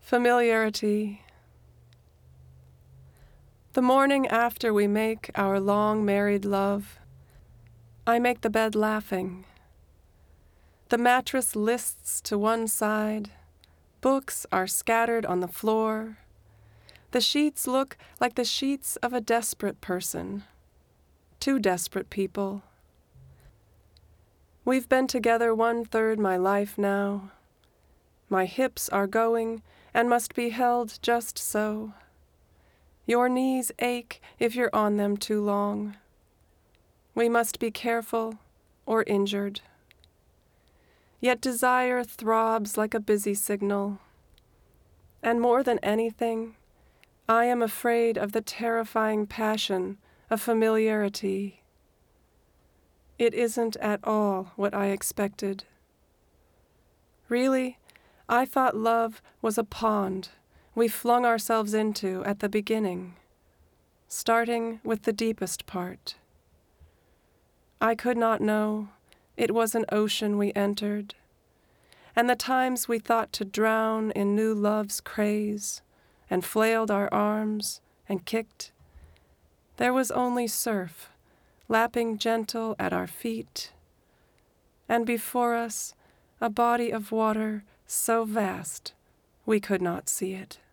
Familiarity. The morning after we make our long married love, I make the bed laughing. The mattress lists to one side, books are scattered on the floor. The sheets look like the sheets of a desperate person, two desperate people. We've been together 1/3 my life now. My hips are going and must be held just so. Your knees ache if you're on them too long. We must be careful or injured. Yet desire throbs like a busy signal. And more than anything, I am afraid of the terrifying passion of familiarity. It isn't at all what I expected. Really, I thought love was a pond we flung ourselves into at the beginning, starting with the deepest part. I could not know it was an ocean we entered, and the times we thought to drown in new love's craze and flailed our arms and kicked, there was only surf lapping gentle at our feet, and before us a body of water so vast we could not see it.